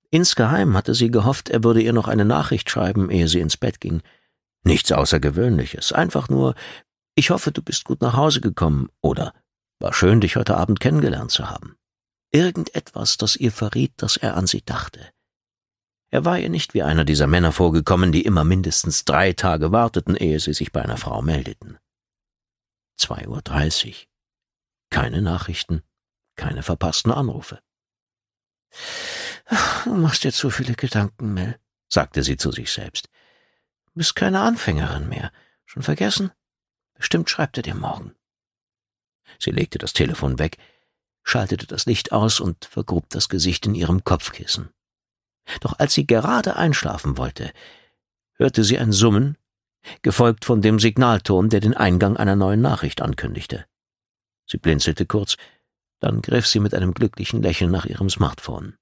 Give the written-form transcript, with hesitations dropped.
Insgeheim hatte sie gehofft, er würde ihr noch eine Nachricht schreiben, ehe sie ins Bett ging. Nichts Außergewöhnliches, einfach nur: »Ich hoffe, du bist gut nach Hause gekommen« oder »War schön, dich heute Abend kennengelernt zu haben.« Irgendetwas, das ihr verriet, dass er an sie dachte. Er war ihr nicht wie einer dieser Männer vorgekommen, die immer mindestens 3 Tage warteten, ehe sie sich bei einer Frau meldeten. 2:30 Uhr. Keine Nachrichten, keine verpassten Anrufe. »Du machst dir zu viele Gedanken, Mel«, sagte sie zu sich selbst. »Du bist keine Anfängerin mehr. Schon vergessen? Bestimmt schreibt er dir morgen.« Sie legte das Telefon weg, schaltete das Licht aus und vergrub das Gesicht in ihrem Kopfkissen. Doch als sie gerade einschlafen wollte, hörte sie ein Summen, gefolgt von dem Signalton, der den Eingang einer neuen Nachricht ankündigte. Sie blinzelte kurz, dann griff sie mit einem glücklichen Lächeln nach ihrem Smartphone.